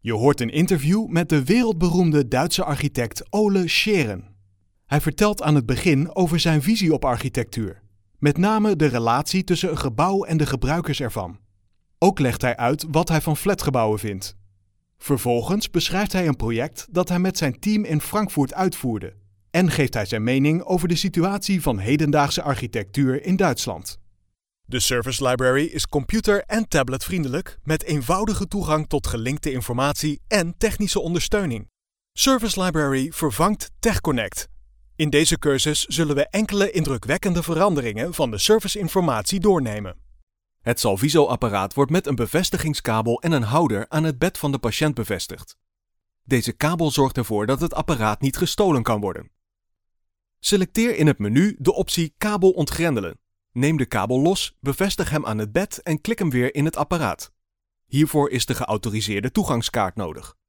Je hoort een interview met de wereldberoemde Duitse architect Ole Scheren. Hij vertelt aan het begin over zijn visie op architectuur. Met name de relatie tussen een gebouw en de gebruikers ervan. Ook legt hij uit wat hij van flatgebouwen vindt. Vervolgens beschrijft hij een project dat hij met zijn team in Frankfurt uitvoerde. En geeft hij zijn mening over de situatie van hedendaagse architectuur in Duitsland. De Service Library is computer- en tabletvriendelijk met eenvoudige toegang tot gelinkte informatie en technische ondersteuning. Service Library vervangt TechConnect. In deze cursus zullen we enkele indrukwekkende veranderingen van de serviceinformatie doornemen. Het Salviso-apparaat wordt met een bevestigingskabel en een houder aan het bed van de patiënt bevestigd. Deze kabel zorgt ervoor dat het apparaat niet gestolen kan worden. Selecteer in het menu de optie Kabel ontgrendelen. Neem de kabel los, bevestig hem aan het bed en klik hem weer in het apparaat. Hiervoor is de geautoriseerde toegangskaart nodig.